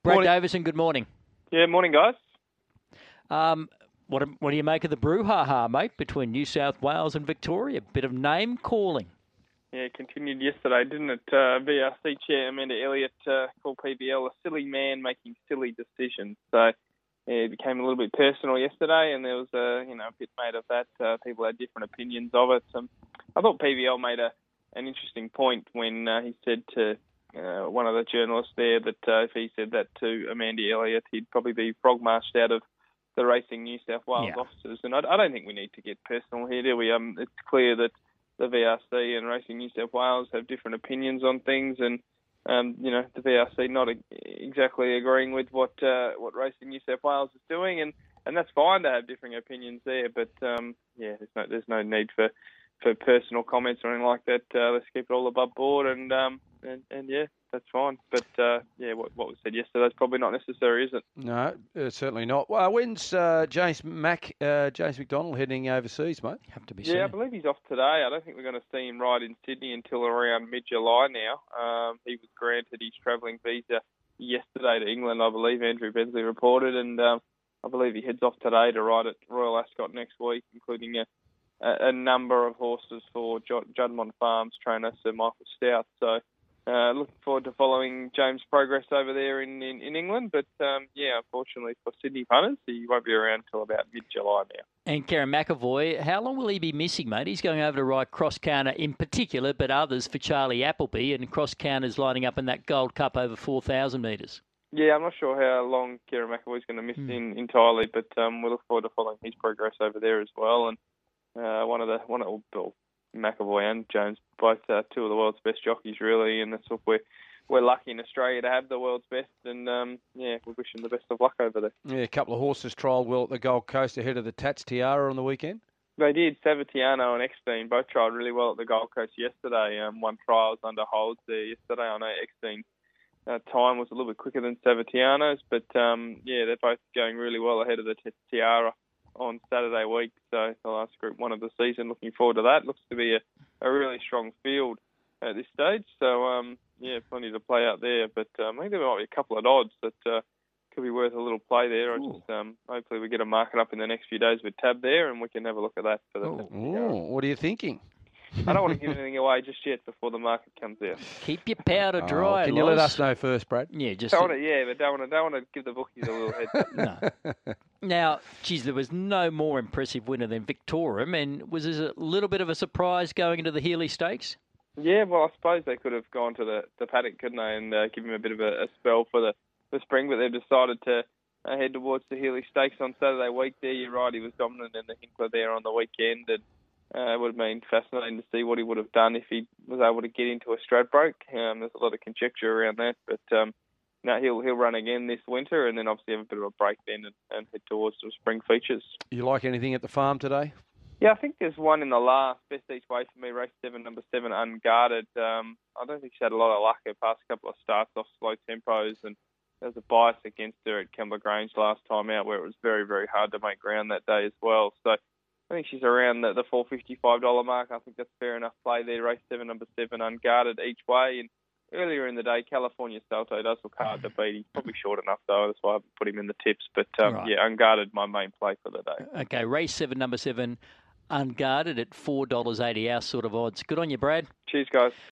Brad Davison, good morning. Yeah, morning, guys. What do you make of the brouhaha, mate, between New South Wales and Victoria? A bit of name calling. Yeah, it continued yesterday, didn't it? VRC Chair Amanda Elliott called PBL a silly man making silly decisions. So it became a little bit personal yesterday, and there was a bit made of that. People had different opinions of it. I thought PBL made an interesting point when he said to one of the journalists there that if he said that to Amanda Elliott, he'd probably be frog-marched out of the Racing New South Wales officers. And I don't think we need to get personal here, do we? It's clear that the VRC and Racing New South Wales have different opinions on things, and the VRC not exactly agreeing with what Racing New South Wales is doing, and that's fine to have differing opinions there. But there's no need for personal comments or anything like that. Let's keep it all above board, and that's fine. But what was said yesterday is probably not necessary, is it? No, certainly not. Well, when's James McDonald heading overseas, mate? Have to be soon. Yeah, I believe he's off today. I don't think we're going to see him ride in Sydney until around mid-July now. He was granted his travelling visa yesterday to England, I believe. Andrew Bensley reported, and I believe he heads off today to ride at Royal Ascot next week, including a number of horses for Juddmonte Farms trainer Sir Michael Stout. So looking forward to following James' progress over there in England. But, unfortunately for Sydney punters, he won't be around until about mid-July now. And Karen McAvoy, how long will he be missing, mate? He's going over to ride cross-counter in particular, but others for Charlie Appleby, and cross-counters lining up in that Gold Cup over 4,000 metres. Yeah, I'm not sure how long Kieran McAvoy's going to miss entirely, but we look forward to following his progress over there as well. And McAvoy and Jones, both two of the world's best jockeys, really, and that's what we're lucky in Australia to have the world's best, and we wish them the best of luck over there. Yeah, a couple of horses trialled well at the Gold Coast ahead of the Tats Tiara on the weekend. They did. Savatiano and Eckstein both trialled really well at the Gold Coast yesterday. Won trials under holds there yesterday. I know Eckstein's time was a little bit quicker than Savatiano's, but they're both going really well ahead of the Tiara on Saturday week, so the last Group 1 of the season. Looking forward to that. Looks to be a really strong field at this stage, so plenty to play out there, but I think there might be a couple of odds that could be worth a little play there. Hopefully we get a market up in the next few days with Tab there, and we can have a look at that. What are you thinking? I don't want to give anything away just yet before the market comes out. Keep your powder dry. Can you let us know first, Brad? Yeah, but don't want to give the bookies a little heads up. No. Now, there was no more impressive winner than Victorum, and was this a little bit of a surprise going into the Healy Stakes? Yeah, well, I suppose they could have gone to the paddock, couldn't they, and give him a bit of a spell for the spring, but they've decided to head towards the Healy Stakes on Saturday week there. You're right, he was dominant in the Hinkler there on the weekend, and it would have been fascinating to see what he would have done if he was able to get into a Stradbroke. There's a lot of conjecture around that, but he'll run again this winter, and then obviously have a bit of a break then and head towards some spring features. You like anything at the farm today? Yeah, I think there's one in the last, best each way for me, race 7, number 7, Unguarded. I don't think she had a lot of luck her past couple of starts off slow tempos, and there was a bias against her at Kembla Grange last time out where it was very, very hard to make ground that day as well. So I think she's around the $455 mark. I think that's fair enough play there. Race 7, number 7, Unguarded each way. And earlier in the day, California Salto does look hard to beat. He's probably short enough, though. That's why I haven't put him in the tips. But, Unguarded, my main play for the day. Okay, race 7, number 7, Unguarded at $4.80, our sort of odds. Good on you, Brad. Cheers, guys.